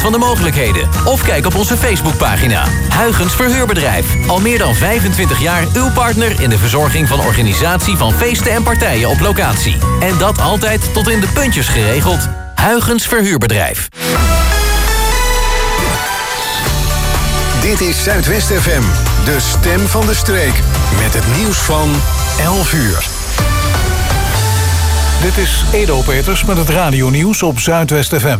van de mogelijkheden. Of kijk op onze Facebookpagina. Huygens Verhuurbedrijf. Al meer dan 25 jaar uw partner in de verzorging van organisatie van feesten en partijen op locatie. En dat altijd tot in de puntjes geregeld. Huygens Verhuurbedrijf. Dit is Zuidwest FM, de stem van de streek. Met het nieuws van 11 uur. Dit is Edo Peters met het radionieuws op Zuidwest FM.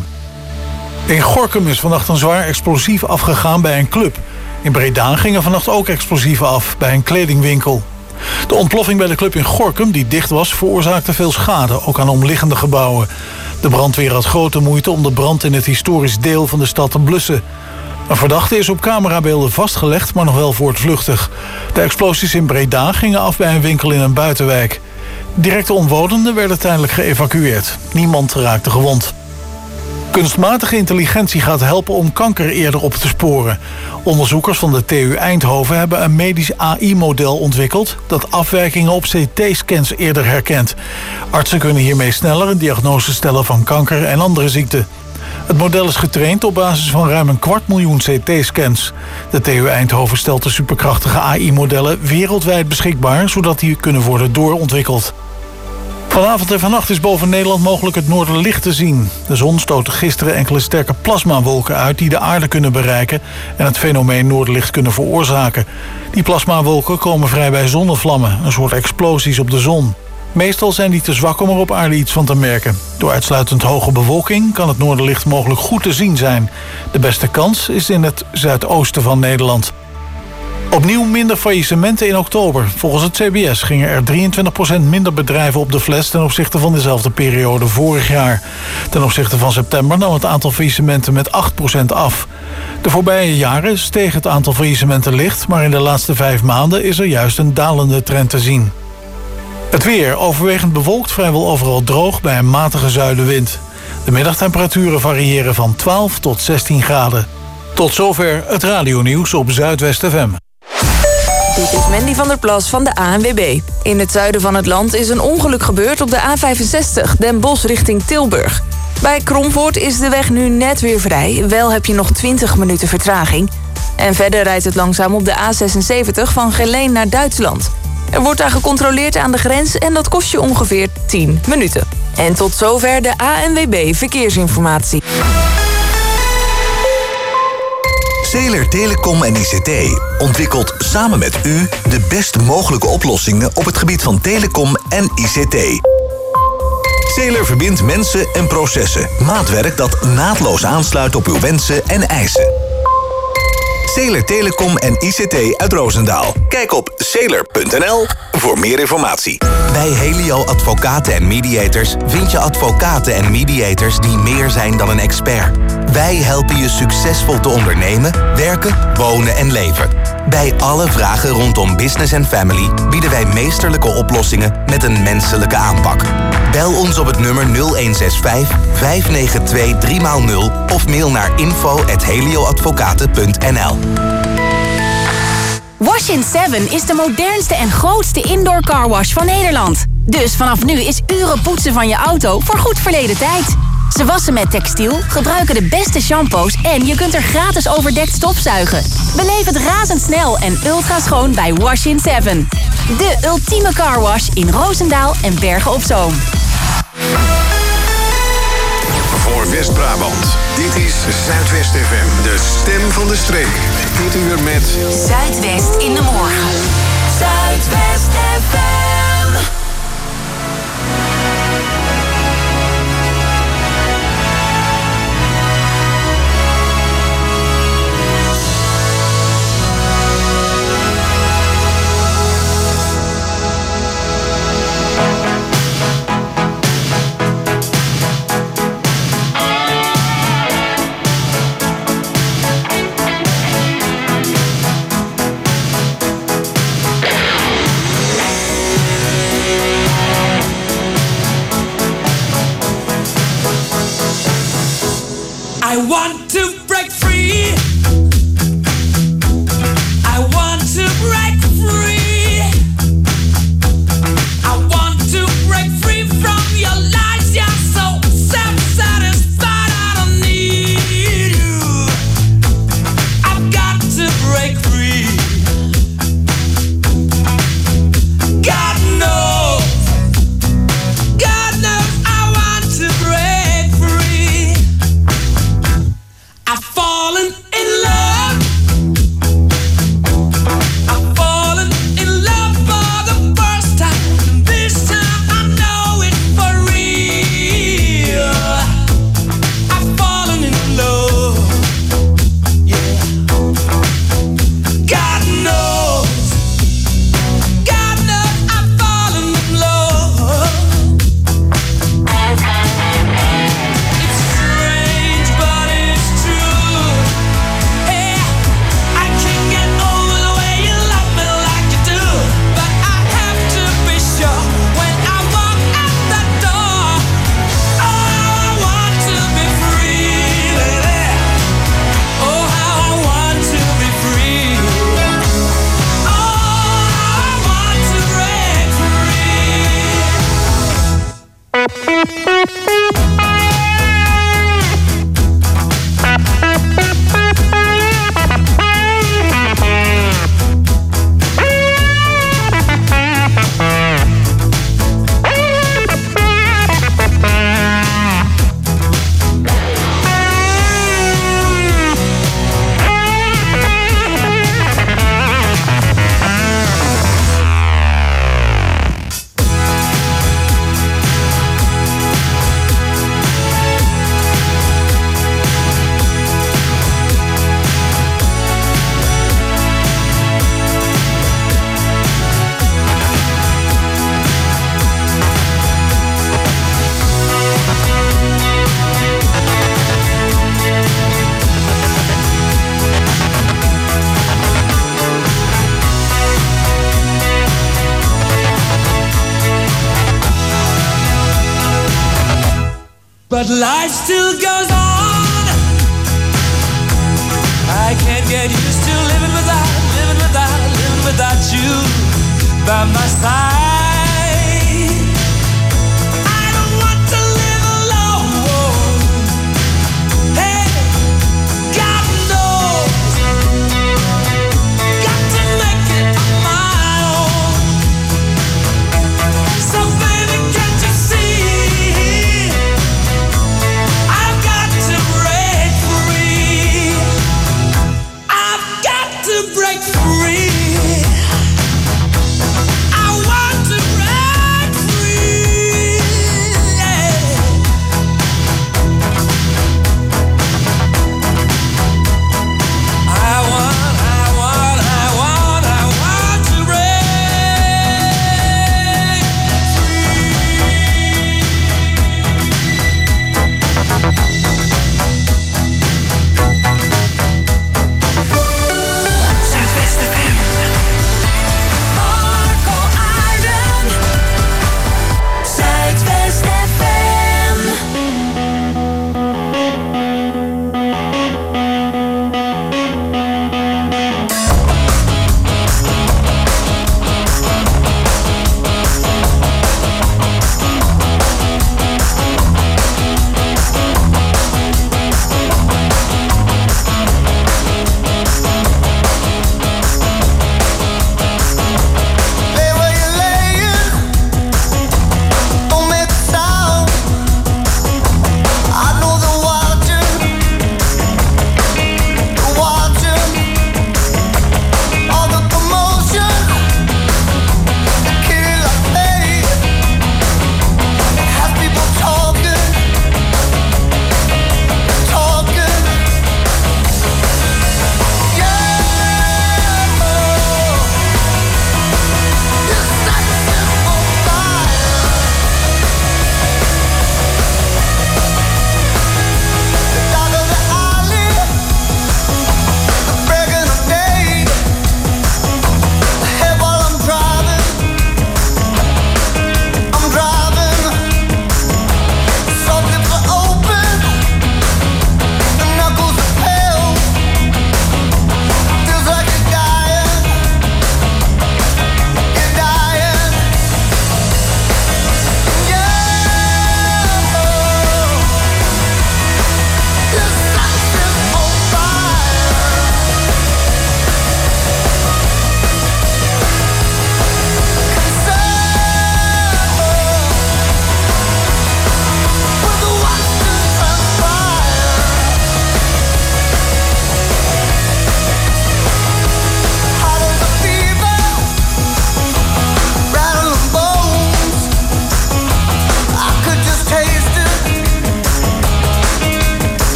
In Gorinchem is vannacht een zwaar explosief afgegaan bij een club. In Breda gingen vannacht ook explosieven af bij een kledingwinkel. De ontploffing bij de club in Gorinchem, die dicht was, veroorzaakte veel schade, ook aan omliggende gebouwen. De brandweer had grote moeite om de brand in het historisch deel van de stad te blussen. Een verdachte is op camerabeelden vastgelegd, maar nog wel voortvluchtig. De explosies in Breda gingen af bij een winkel in een buitenwijk. Directe omwonenden werden tijdelijk geëvacueerd. Niemand raakte gewond. Kunstmatige intelligentie gaat helpen om kanker eerder op te sporen. Onderzoekers van de TU Eindhoven hebben een medisch AI-model ontwikkeld dat afwijkingen op CT-scans eerder herkent. Artsen kunnen hiermee sneller een diagnose stellen van kanker en andere ziekten. Het model is getraind op basis van ruim 250.000 CT-scans. De TU Eindhoven stelt de superkrachtige AI-modellen wereldwijd beschikbaar, zodat die kunnen worden doorontwikkeld. Vanavond en vannacht is boven Nederland mogelijk het noorderlicht te zien. De zon stootte gisteren enkele sterke plasmawolken uit die de aarde kunnen bereiken en het fenomeen noorderlicht kunnen veroorzaken. Die plasmawolken komen vrij bij zonnevlammen, een soort explosies op de zon. Meestal zijn die te zwak om er op aarde iets van te merken. Door uitsluitend hoge bewolking kan het noorderlicht mogelijk goed te zien zijn. De beste kans is in het zuidoosten van Nederland. Opnieuw minder faillissementen in oktober. Volgens het CBS gingen er 23% minder bedrijven op de fles ten opzichte van dezelfde periode vorig jaar. Ten opzichte van september nam het aantal faillissementen met 8% af. De voorbije jaren steeg het aantal faillissementen licht, maar in de laatste 5 maanden is er juist een dalende trend te zien. Het weer overwegend bewolkt, vrijwel overal droog bij een matige zuidenwind. De middagtemperaturen variëren van 12 tot 16 graden. Tot zover het radionieuws op Zuidwest FM. Dit is Mandy van der Plas van de ANWB. In het zuiden van het land is een ongeluk gebeurd op de A65, Den Bosch richting Tilburg. Bij Kromvoort is de weg nu net weer vrij. Wel heb je nog 20 minuten vertraging. En verder rijdt het langzaam op de A76 van Geleen naar Duitsland. Er wordt daar gecontroleerd aan de grens en dat kost je ongeveer 10 minuten. En tot zover de ANWB Verkeersinformatie. Zeeler Telecom en ICT ontwikkelt samen met u de best mogelijke oplossingen op het gebied van telecom en ICT. Zeeler verbindt mensen en processen. Maatwerk dat naadloos aansluit op uw wensen en eisen. Zeeler Telecom en ICT uit Roosendaal. Kijk op zeeler.nl voor meer informatie. Bij Helio Advocaten en Mediators vind je advocaten en mediators die meer zijn dan een expert. Wij helpen je succesvol te ondernemen, werken, wonen en leven. Bij alle vragen rondom business en family bieden wij meesterlijke oplossingen met een menselijke aanpak. Bel ons op het nummer 0165 592 3x0 of mail naar info@helioadvocaten.nl. Wash in 7 is de modernste en grootste indoor carwash van Nederland. Dus vanaf nu is uren poetsen van je auto voor goed verleden tijd. Ze wassen met textiel, gebruiken de beste shampoos en je kunt er gratis overdekt stofzuigen. Beleef het razendsnel en ultra schoon bij Wash in 7. De ultieme carwash in Roosendaal en Bergen op Zoom. Voor West-Brabant, dit is Zuidwest FM, de stem van de streek. Dit uur met Zuidwest in de morgen. Zuidwest FM. I want to break free. I want to break free. I want to break free from your lies. You're so self-satisfied. I don't need you. I've fallen in love. I've fallen in love for the first time. This time I know it for real. I've fallen in love. Yeah. God knows I've fallen in love. It's strange, but it's true. Hey, I can't get over the way you love me like you do. But I have to be sure when I walk out that door. Oh, how I want to be free, baby. Oh, how I want to be free. Oh, how I want to break free. But life still goes on. I can't get used to living without you by my side. I don't want to live alone. Hey, God knows, got to make it on my own. So baby, can't you see? I've got to break free. I've got to break free. I want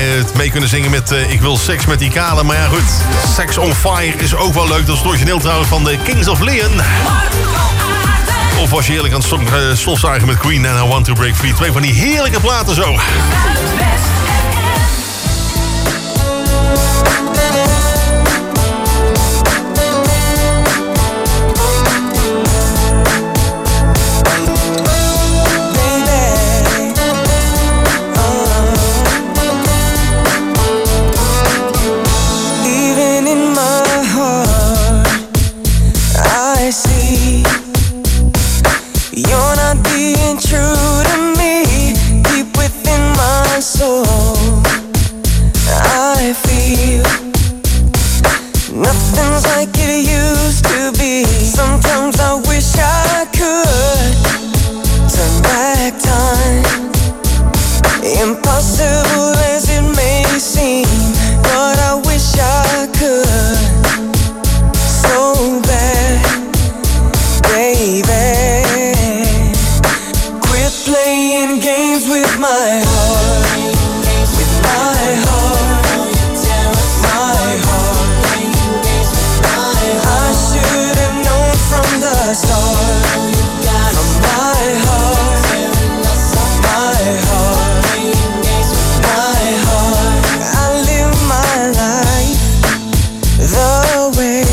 het mee kunnen zingen met Ik wil seks met die kale. Maar ja goed, Sex on Fire is ook wel leuk. Dat is het origineel trouwens van de Kings of Leon. Of was je eerlijk aan het stofzuigen met Queen en I Want to Break Free. Twee van die heerlijke platen zo. You're not being true to me, deep within my soul. I feel nothing's like it used to be. Sometimes I wish I could turn back time. Impossible as it may seem, but I wish I could so bad, baby. Playing games with my heart, with my heart, my heart. I should have known from the start. From my heart, my heart, my heart. I live my life the way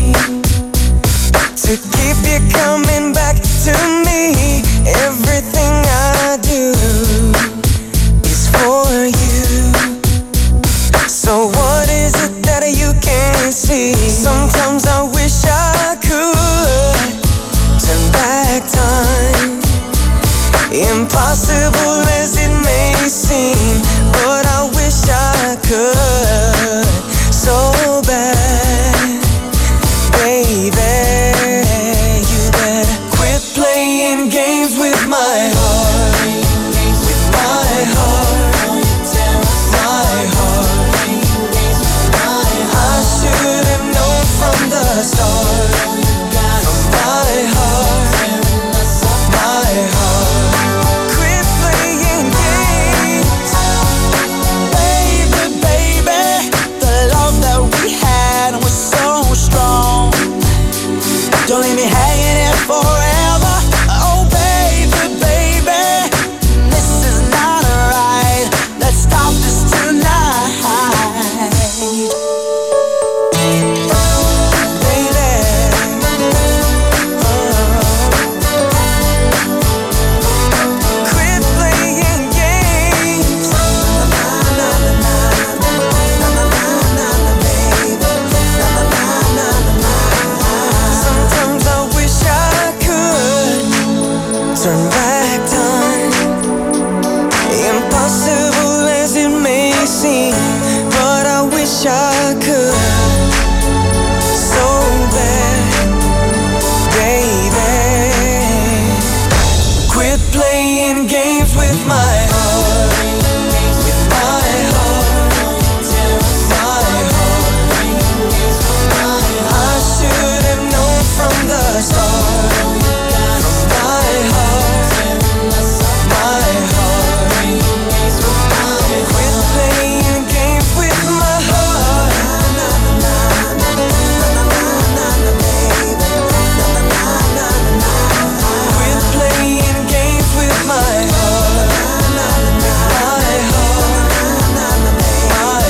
to keep you coming back to me. Everything I do is for you. So what is it that you can't see? Sometimes I wish I could turn back time. Impossible as it may seem, but I wish I could so bad, baby. You better quit playing games with my heart, with my heart, my heart. I should have known from the start. From my heart, my heart. Quit playing games, baby, baby. The love that we had was so strong. Don't leave me hanging here forever. Oh baby, baby, this is not right. Let's stop this tonight, baby. Quit playing games, sometimes I wish I could turn back time. Impossible as it may seem, but I wish I could so bad, baby. Quit playing games with my heart, with my heart, my heart. I should have known from the start. From my heart, my heart. Quit playing games with my heart. Quit playing games with my heart. My heart, my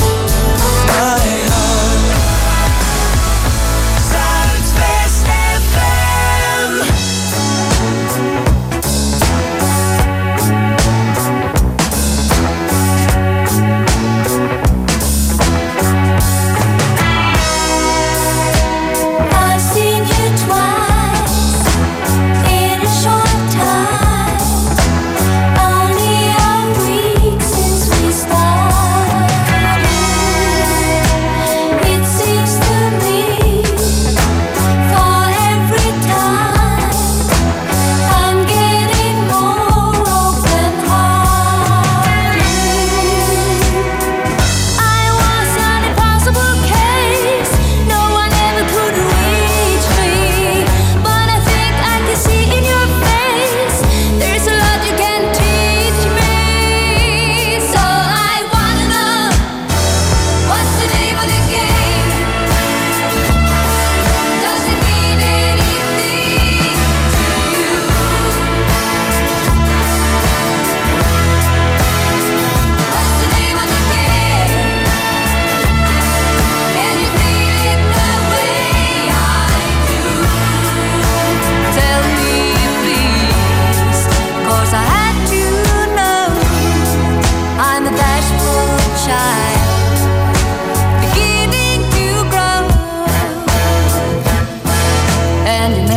heart, my heart. Zuidwest FM.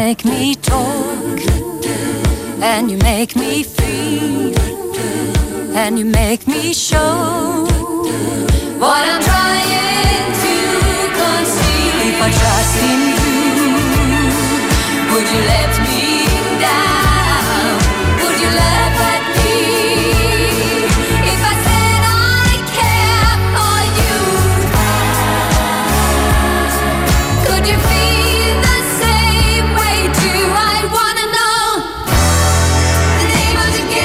make me talk, and you make me feel, and you make me show what I'm trying to conceal. If I trust in you, would you let me down? Would you laugh at me if I said I care for you? Could you feel the same way too? I wanna know the name of the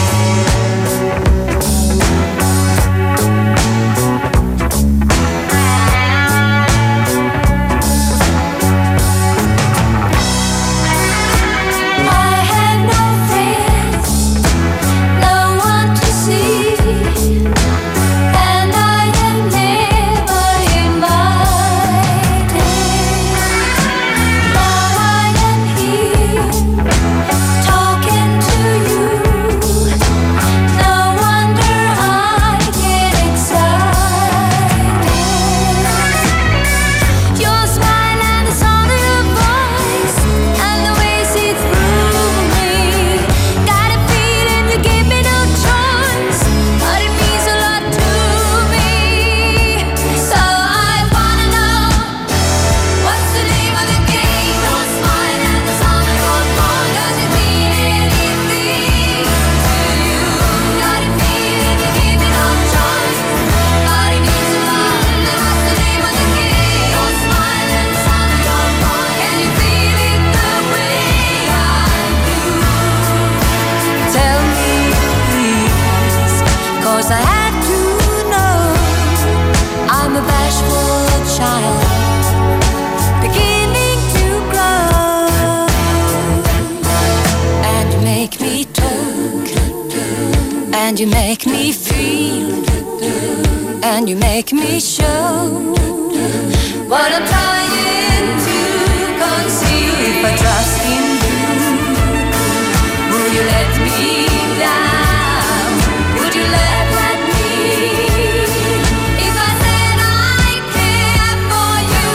and you make me feel, and you make me show what I'm trying to conceal. If I trust in you, will you let me down? Would you laugh at me if I said I care for you?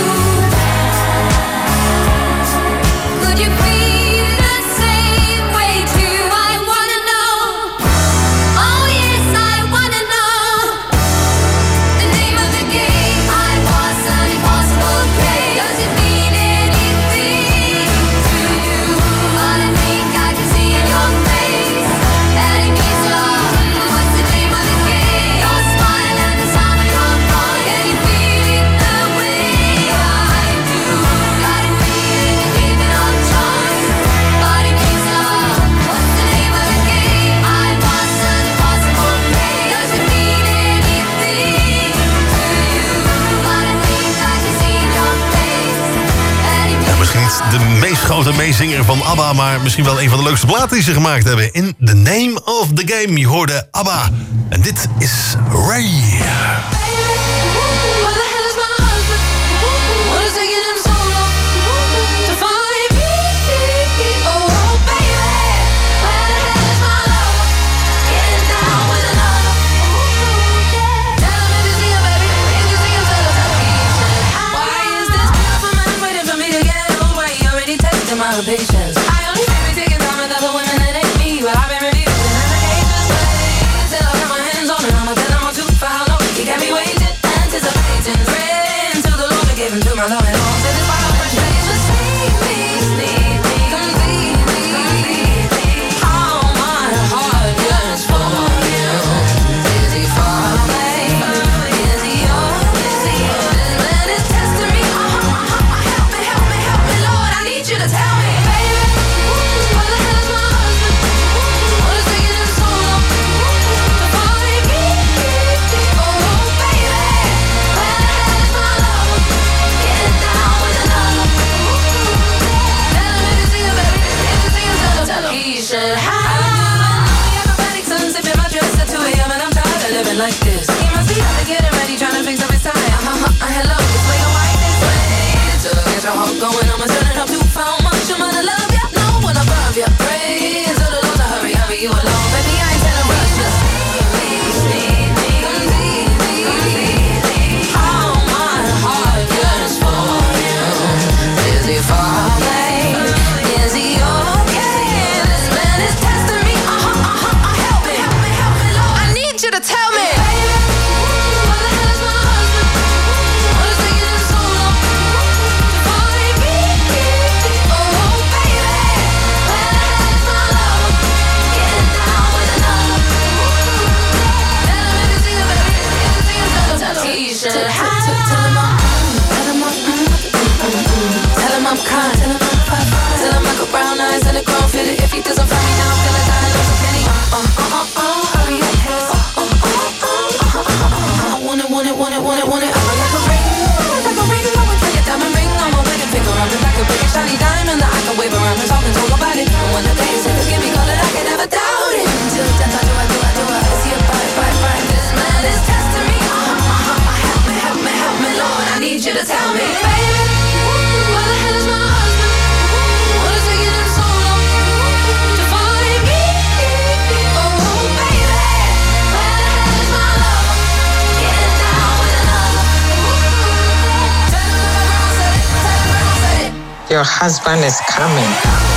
Could you feel the same way too? I wanna know. Oh yes, I wanna know the name of the game. I was an impossible prey. Does it mean anything to you? But I think I can see in your face that it means a lot. What's the name of the game? Your smile and the sound of your voice. Can you feel it the way I do? Got a feeling you're giving up choice, but it means a lot. What's the name of the game? I was an impossible prey. Does it mean anything to you? But I think I can see in your face that it means Misschien niet de meest grote meezinger van ABBA, maar misschien wel een van de leukste platen die ze gemaakt hebben. In The Name of the Game. Je hoorde ABBA. En dit is Ray. Where the hell is my husband? What is taking him so long to find me? Oh baby, where the hell is my lover? Getting down with another. Tell him if you see him, baby. If you see him, tell him. Why is this beautiful man waiting for me to get over? He already tested my patience. I only think we taking time with other women that ain't me, but I've been reviewing and I can't just wait till I got my hands on him. I'ma tell him I'm too for how long he got me waiting, anticipating, praying to the Lord to give him to my love and all. Said this wild fresh days just need me, completely. How my heart yearns for you. Is he far away? Is he yours? This man is testing me. Help me, help me, help me, Lord. I need you to tell me, baby. Where the hell is my husband? What is taking him so long to find me? Oh baby, where the hell is my lover? Getting down with another. Tell him if you see him, baby. If you see him, tell him. He should have. Acrobatic sun sipping my dress at 2 a.m. and I'm tired of living like this. He must be out to get him ready, trying to fix up his tie. Hello, it's way to white this way. To get your heart going, I'ma turn it up to how much I'm gonna your husband is coming.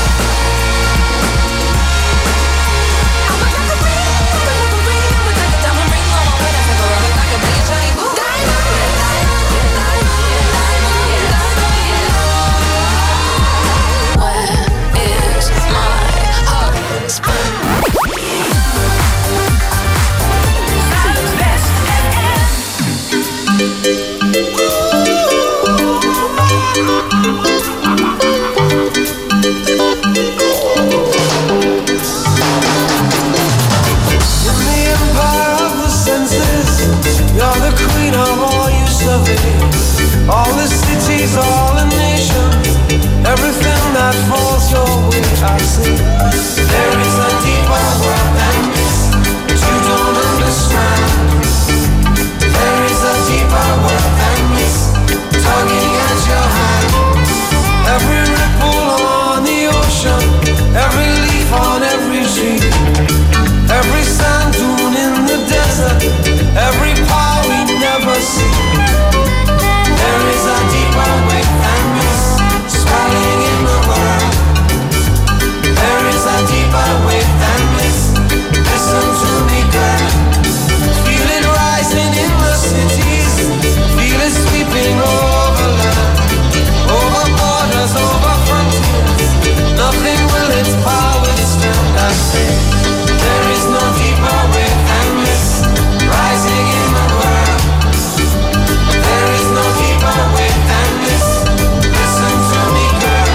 You're the queen of all you survey. All the cities, all the nations, everything that falls your way, I see. There is a deeper world than this that you don't understand. There is a deeper world than this, tugging at your hand. Every ripple on the ocean, every leaf on every tree, every sand dune in the desert, every power we never see. There is a deeper wave than this, swelling in the world. There is a deeper wave than this. Listen to me, girl. Feel it rising in the cities. Feel it sweeping over land, over borders, over frontiers. Nothing will its power stand. I say there is no deeper wave than this, rising in the world. There is no deeper wave than this. Listen to me, girl.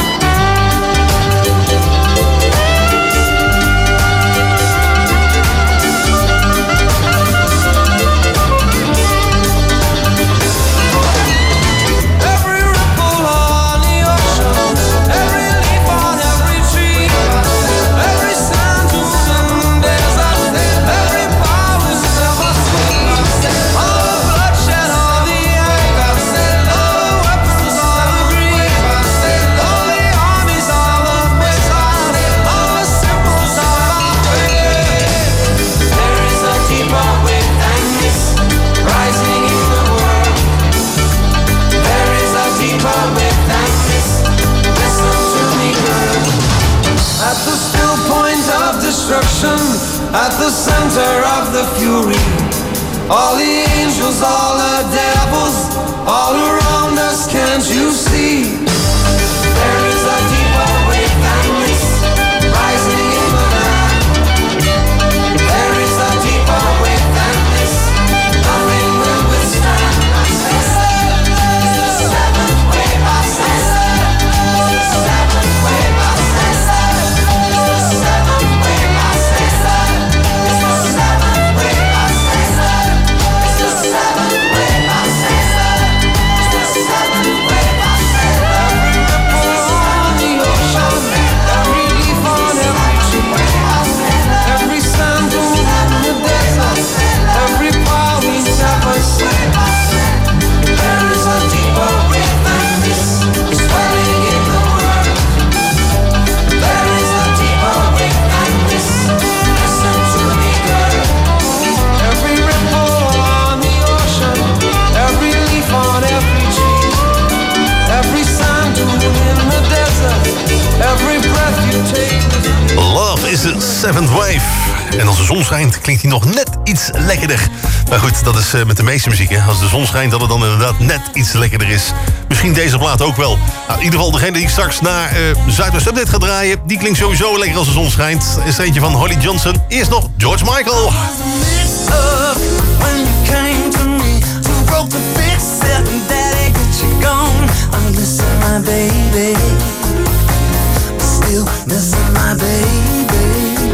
Every ripple on the ocean, every leaf on every tree, every sand dune in the desert, every power is never sweet. All the bloodshed, all the anger, all the weapons, all the greed, all the armies, all the missiles, all the symbols of our faith. There is a deeper wave than this, rising in the world. There is a deeper wave than this. Listen to me, girl. At the still point of destruction, at the center of the fury, all the angels, all the devils, all around us, can't you see? There is a deeper wave than this, rising in the land. There is a deeper wave than this, nothing will withstand. It's the seventh wave, I say. It's the seventh wave, I say. It's the seventh wave, I say. It's the seventh wave, I say. It's the seventh wave, I say. It's the seventh wave, I say. Every ripple on the ocean, every leaf on every tree, every sand dune in the desert, every power we never see. There is a deeper wave than this, swelling in the world. There is a deeper wave than this. Listen to me, girl. Every ripple on the ocean, every leaf on every tree, every sand dune in the desert, every breath you take. Love is the seventh wave. En als de zon schijnt, klinkt hij nog net iets lekkerder. Maar goed, dat is met de meeste muziek, hè. Als de zon schijnt, dat het dan inderdaad net iets lekkerder is. Misschien deze plaat ook wel. Nou, in ieder geval, degene die ik straks naar Zuidwest Update ga draaien, die klinkt sowieso lekker als de zon schijnt. Is er eentje van Holly Johnson. Eerst nog George Michael. When you came to me to broke the big set and daddy got you gone. I'm missing my baby, still missing my baby.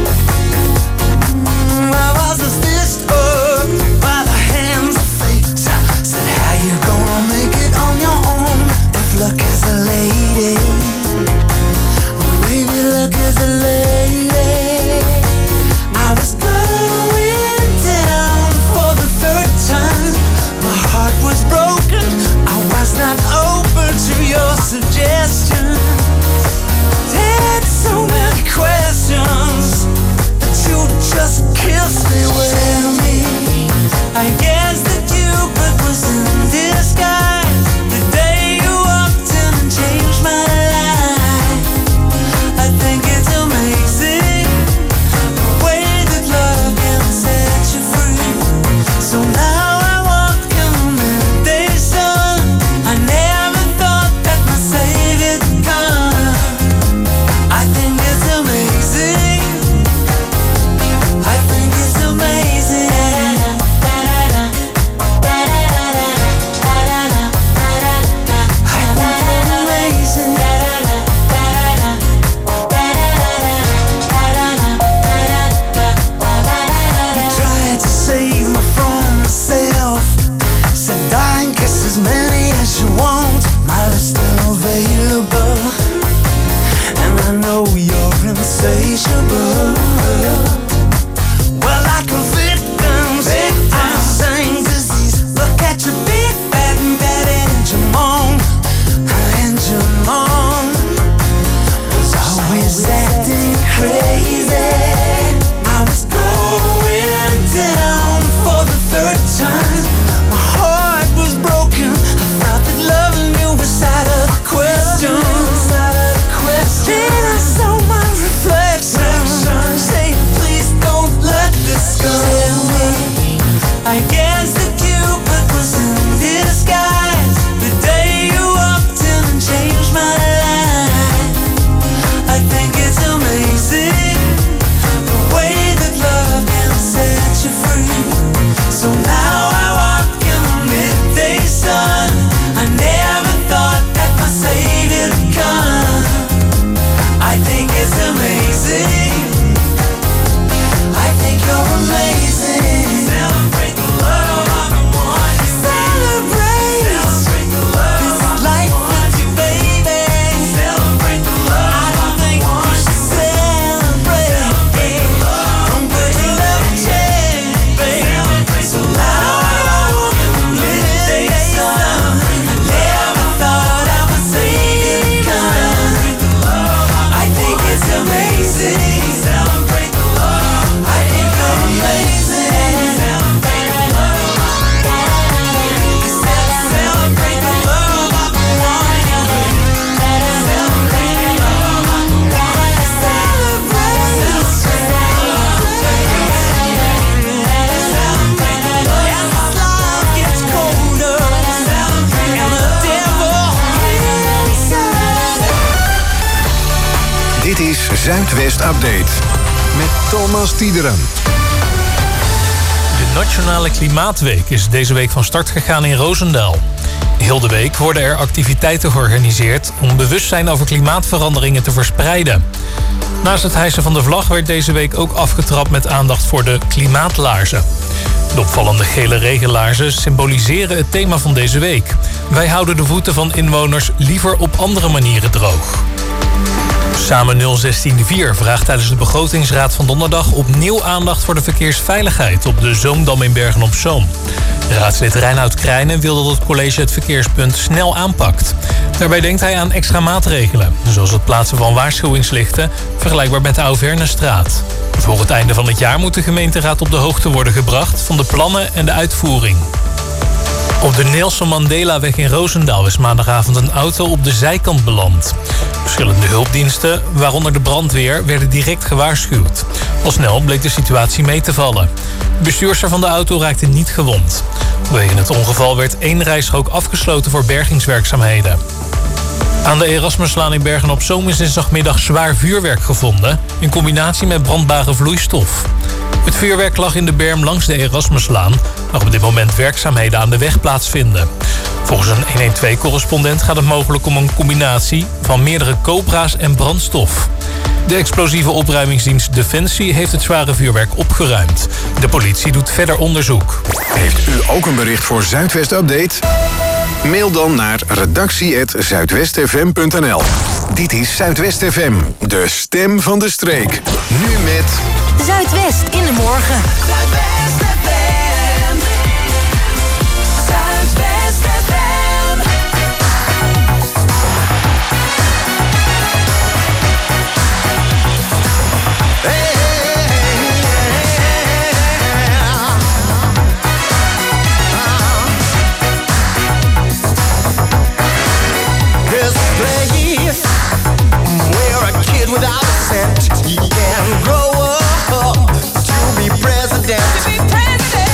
I was a stitched up by the hands of fate. Said how you gonna make it on your own if luck is a lady. Baby, luck is a lady. I was going down for the third time. My heart was broken, I was not open to your suggestions. Had so many questions. insatiable. Well, like a victim's same disease. Look at your big bad engine on. Engine on was always acting crazy. I was going down for the third time. My heart was broken. I felt that loving you was out of the question. Then I saw my reflection. Say, please don't let this go. Tell me, I guess the Cupid was in disguise. The day you walked in and changed my life. I think it's amazing the way that love can set you free. So now I walk in the midday sun. I never thought that my Savior would come. I think it's amazing. I think you're amazing. Celebrate the love of the one. Celebrate. Celebrate the love. This is life with you, baby. Celebrate the love. I think you should celebrate. Celebrate the love. Don't put your love change, baby. So now I walk in the midday sun. I never thought I would see it come. I think it's amazing. Celebrate the love. I think you're amazing. Celebrate the love. Celebrate the love of the one. Celebrate the love of the one. Celebrate. Celebrate the love. As this life gets colder, celebrate and the devil inside. Dit is Zuidwest Update met Thomas Tiederen. De Nationale Klimaatweek is deze week van start gegaan in Roosendaal. Heel de week worden er activiteiten georganiseerd om bewustzijn over klimaatveranderingen te verspreiden. Naast het hijsen van de vlag werd deze week ook afgetrapt met aandacht voor de klimaatlaarzen. De opvallende gele regenlaarzen symboliseren het thema van deze week. Wij houden de voeten van inwoners liever op andere manieren droog. Samen 0164 vraagt tijdens de begrotingsraad van donderdag opnieuw aandacht voor de verkeersveiligheid op de Zoomdam in Bergen-op-Zoom. Raadslid Reinoud Krijnen wil dat het college het verkeerspunt snel aanpakt. Daarbij denkt hij aan extra maatregelen, zoals het plaatsen van waarschuwingslichten, vergelijkbaar met de Auvergnestraat. Voor het einde van het jaar moet de gemeenteraad op de hoogte worden gebracht van de plannen en de uitvoering. Op de Nelson Mandela-weg in Roosendaal is maandagavond een auto op de zijkant beland. Verschillende hulpdiensten, waaronder de brandweer, werden direct gewaarschuwd. Al snel bleek de situatie mee te vallen. De bestuurster van de auto raakte niet gewond. Vanwege het ongeval werd 1 rijstrook afgesloten voor bergingswerkzaamheden. Aan de Erasmuslaan in Bergen-op-Zoom is dinsdagmiddag zwaar vuurwerk gevonden in combinatie met brandbare vloeistof. Het vuurwerk lag in de berm langs de Erasmuslaan, waar op dit moment werkzaamheden aan de weg plaatsvinden. Volgens een 112-correspondent gaat het mogelijk om een combinatie van meerdere cobra's en brandstof. De explosieve opruimingsdienst Defensie heeft het zware vuurwerk opgeruimd. De politie doet verder onderzoek. Heeft u ook een bericht voor Zuidwest Update? Mail dan naar redactie@zuidwestfm.nl. Dit is Zuidwest FM, de stem van de streek. Nu met Zuidwest in de morgen. Zuidwest FM. Zuidwest FM. This place where a kid without a cent he can grow up to be president.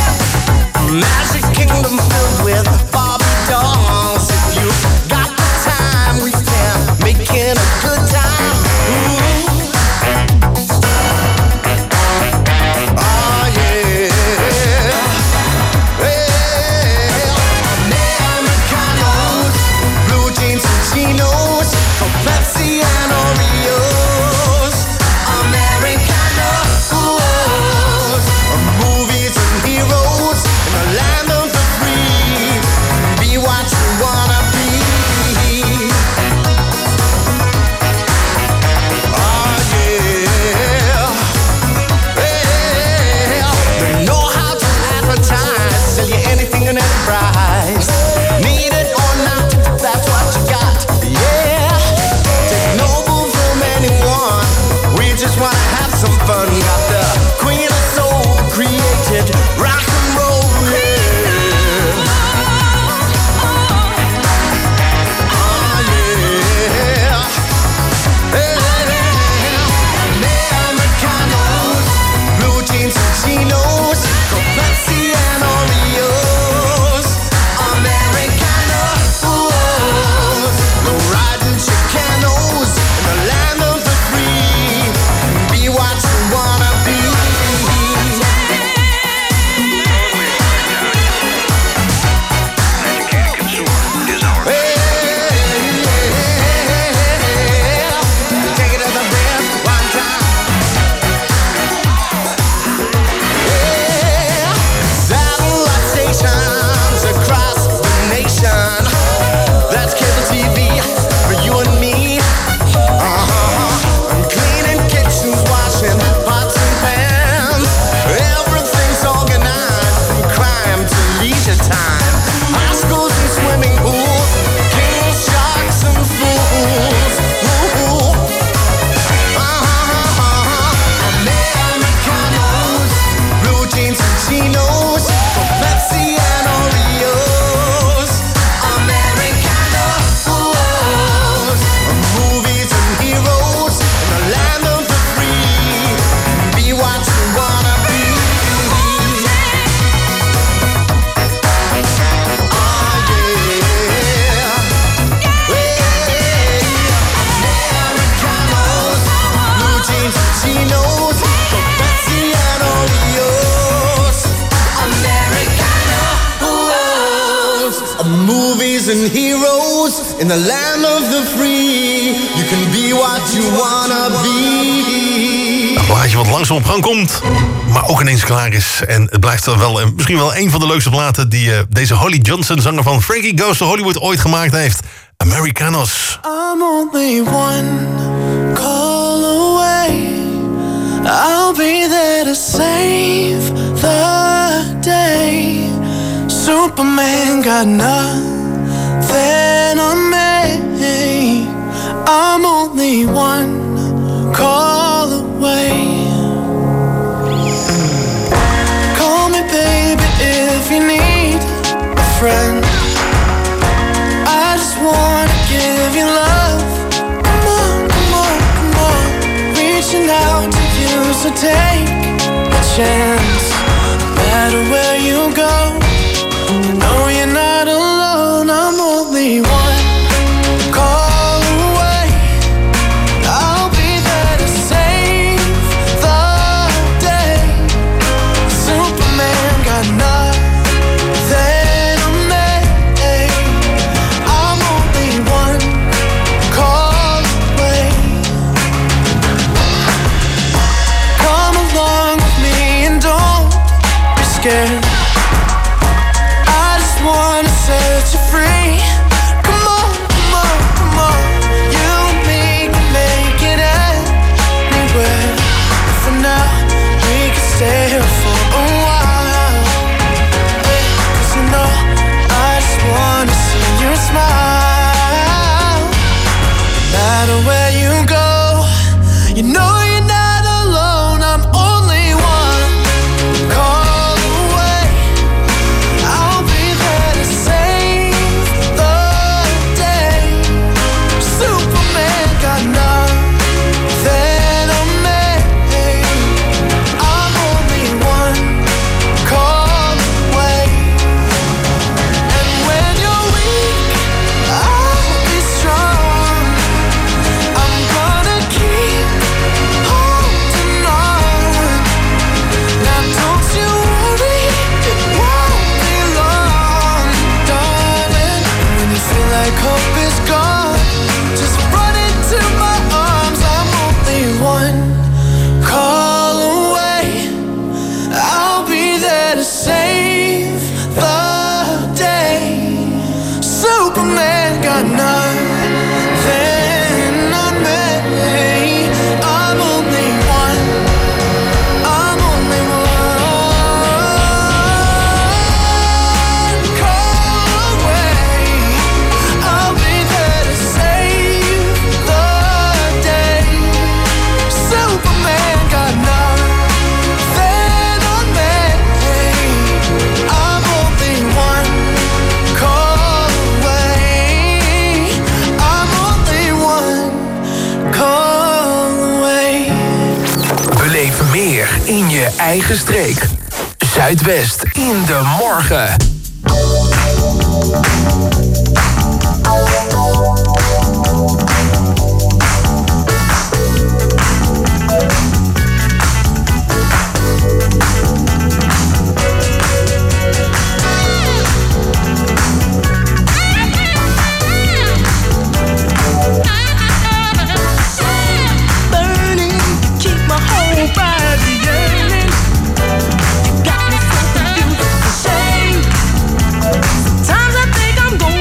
cities and heroes in the land of the free. You can be what you wanna be. Een plaatje wat langzaam op gang komt, maar ook ineens klaar is. En het blijft dan wel misschien wel een van de leukste platen die deze Holly Johnson, zanger van Frankie Goes to Hollywood, ooit gemaakt heeft. Americanos. I'm only one call away. I'll be there to save the day. Superman got nothing on me. I'm only one call away. Call me baby if you need a friend. I just wanna give you love. Come on, come on, come on. Reaching out to you, so take a chance. No matter where you go, you know you're not alone. I'm only one call away. I'll be there to save the day. Superman got nothing on me. I'm only one call away. Come along with me and don't be scared. I just wanna set you free. Come on, come on, come on. You and me can make it anywhere. For now, we can stay here for a while. 'Cause you know, I just wanna see you smile. No matter where you go, you know you're not alone. I'm only one call away. I'll be there to save the day. Superman got nothing on me. I'm only one call away. And when you're weak, I'll be strong. I'm gonna keep holding on. Now don't you worry, it won't be long, darling. When you feel like hope is gone, just run into my arms. I'm only one call away. I'll be there to save the day. Superman got nothing on me. I'm only one. I'm only one call away. I'll be there to save the day. Superman got nothing on me. I'm only one call away. I'm only one call away. Beleef meer in je eigen streek. Zuidwest in de morgen. Burning, keep my whole body yearning. You got me so confused and ashamed. Sometimes I think I'm going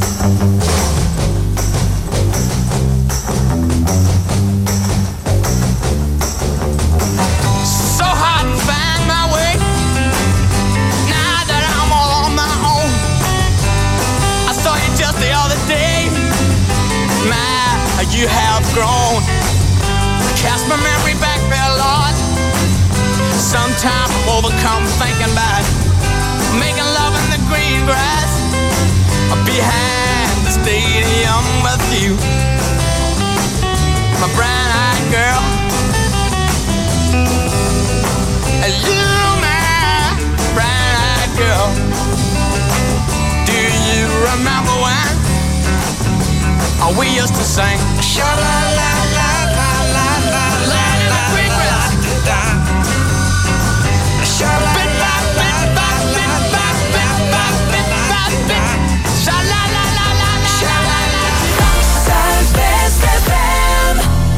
So hard to find my way now that I'm all on my own. I saw you just the other day. My, you have grown. Cast my memory back there, Lord. Sometimes I'm overcome thinking about making love in the green grass behind the stadium with you, my brown-eyed girl. You, my brown-eyed girl. Do you remember when we used to sing? Sha-la-la-la-la-la-la-la in the green grass. Zuidwest FM.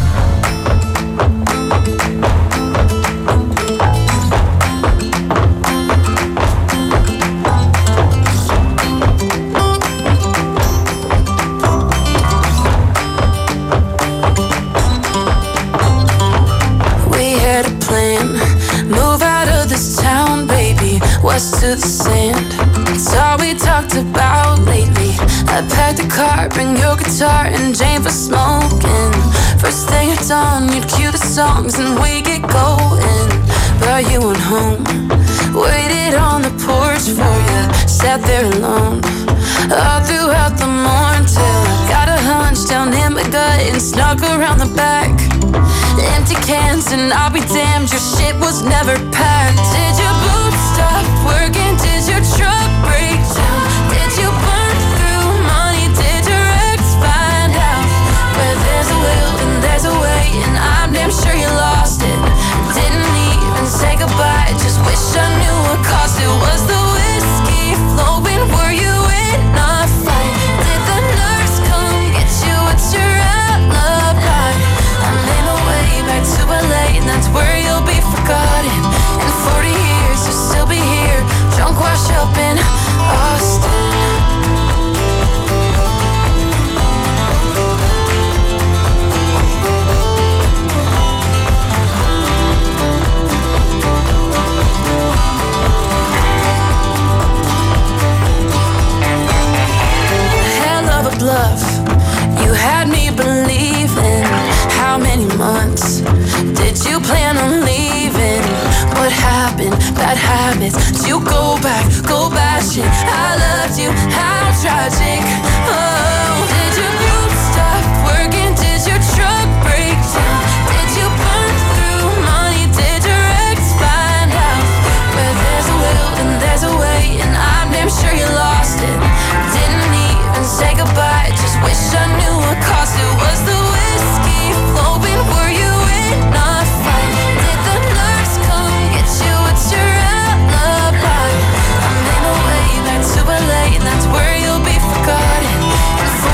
We had a plan, move out of this town, baby, west to the sand. It's all we talked about lately. I packed the car, bring your guitar and Jane for smoking. First thing at dawn, you'd cue the songs and we get going. But you went home, waited on the porch for you, sat there alone all throughout the morning till I got a hunch down in my gut and snuck around the back. Empty cans and I'll be damned, your shit was never packed. Did your boots stop working? Did your truck break down? Did you burn through money? Did your ex find out? Where there's a will and there's a way, and I'm damn sure you lost it. Didn't even say goodbye, had me believing. How many months did you plan on leaving? What happened? Bad habits. Did you go bashing? I loved you, how tragic. Oh, did your group stop working? Did your truck break down? Did you burn through money? Did your ex find out? Where there's a will and there's a way, and I'm damn sure you lost it. Didn't even say goodbye, just wish I knew what cost it. Was the whiskey flowing? Were you in a fight? Did the nurse come get you? What's your alibi? I'm in a way back to LA, and that's where you'll be forgotten. And for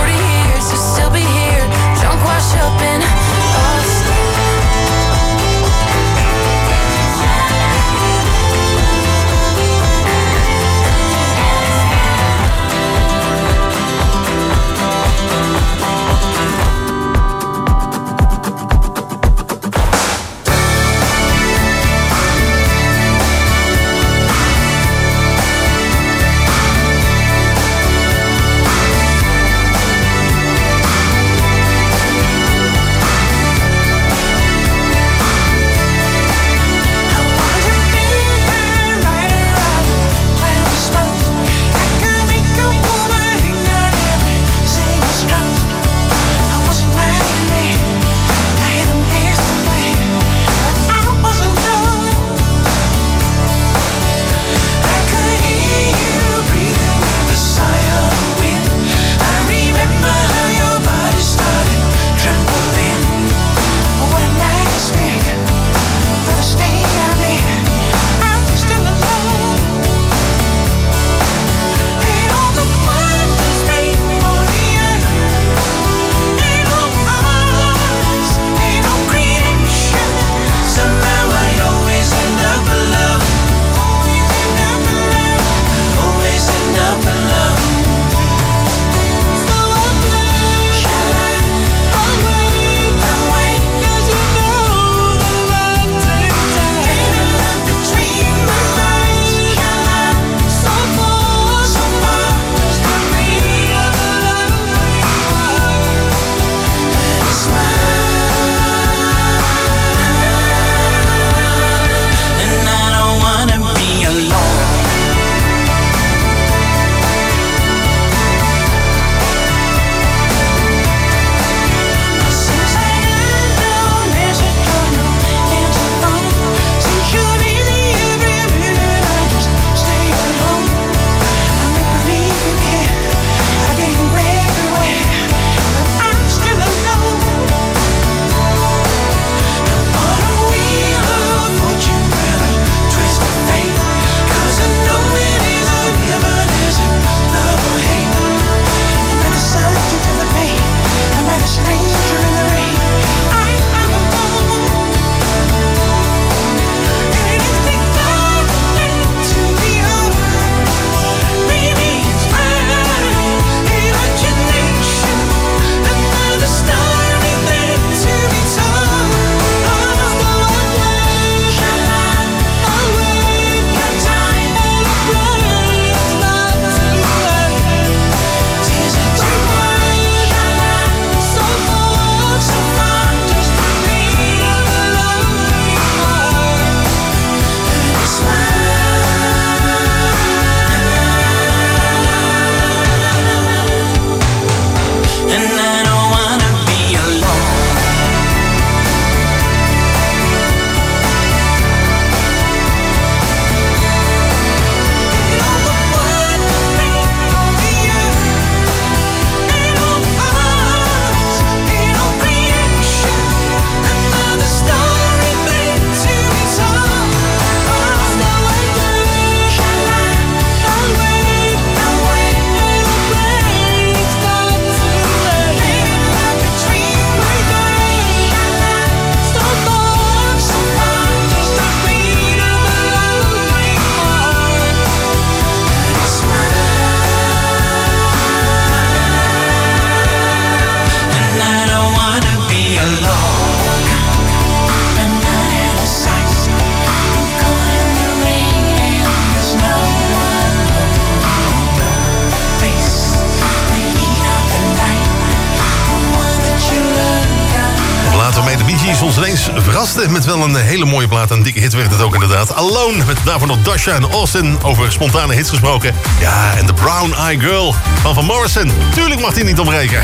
plaat waarmee de Bee Gees ons ineens verrasten. Met wel een hele mooie plaat. Een dikke hit werd het ook inderdaad. Alone, met daarvoor nog Dasha en Austin. Over spontane hits gesproken. Ja, en de Brown Eye Girl van Morrison. Tuurlijk mag die niet ontbreken.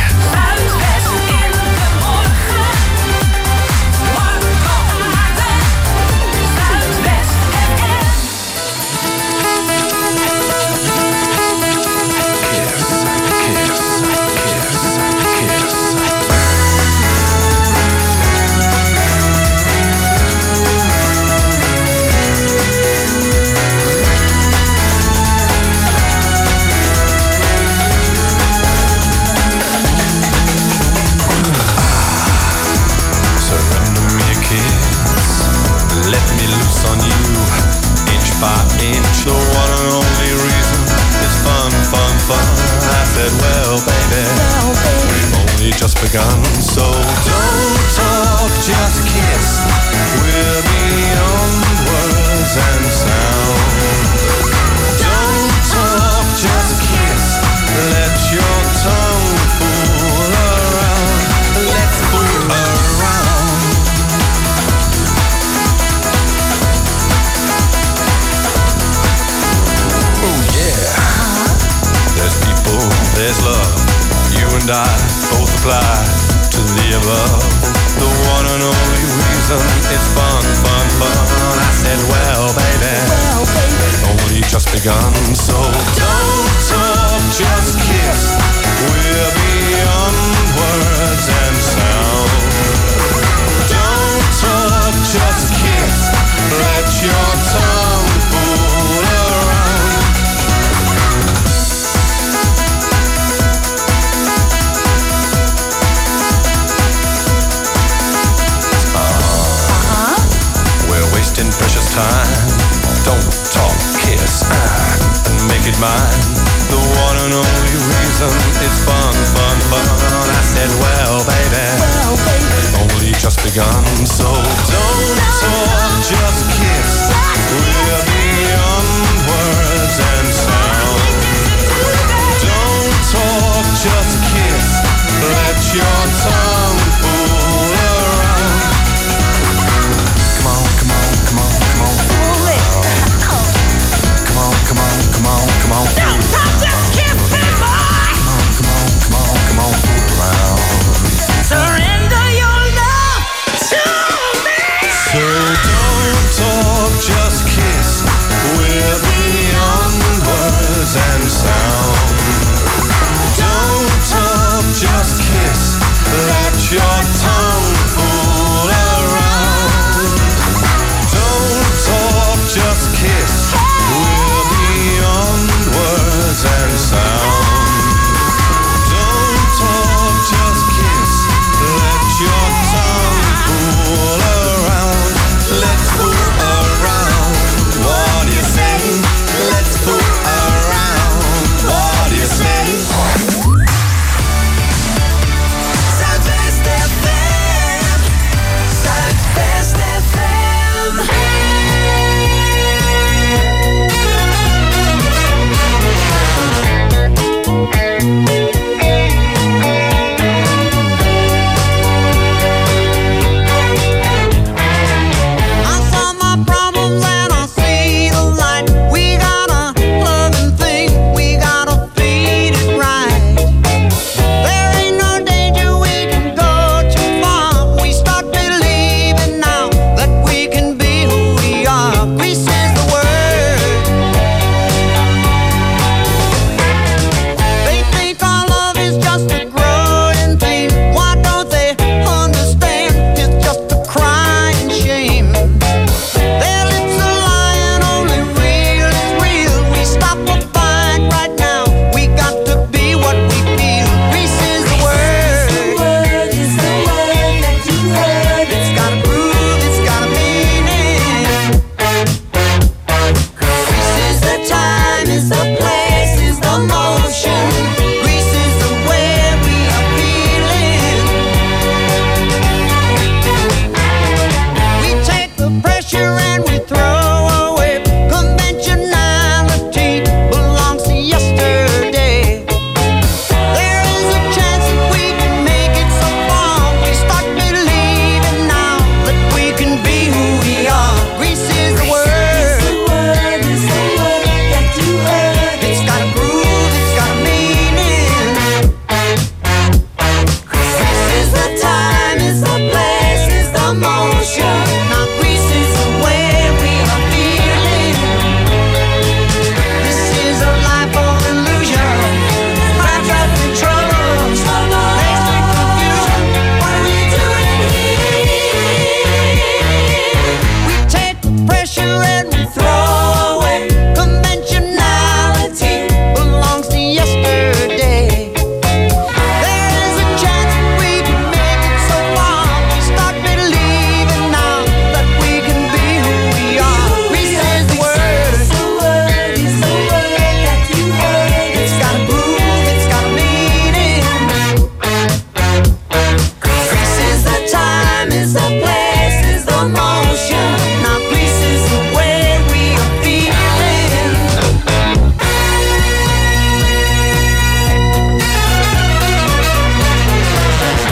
The one and only reason is fun, fun, fun. I said, well, baby, we've only just begun. So don't talk, just kiss. We're beyond words and sound. Don't talk, just kiss. Let your tongue fool around. Let's fool around. There's love, you and I both apply to the above. The one and only reason it's fun, fun, fun. I said, well, baby, it's only just begun. So don't talk, just kiss. We're beyond words and sound. Don't talk, just kiss. Let your tongue fool around. Wasting precious time. Don't talk, kiss, and make it mine. The one and only reason it's fun, fun, fun. I said, well, baby, it's only just begun. So don't talk, just kiss. We're beyond words and sound. Don't talk, just kiss. Let your tongue fool around. Come on, come on, come on, come on. Fool it. Come on, come on, come on, come on. Don't stop, just kiss me, boy. Come on, come on, come on, fool around. Surrender your love to me. So don't talk, just kiss. We're beyond words and sound. Don't talk, just kiss. Let your tongue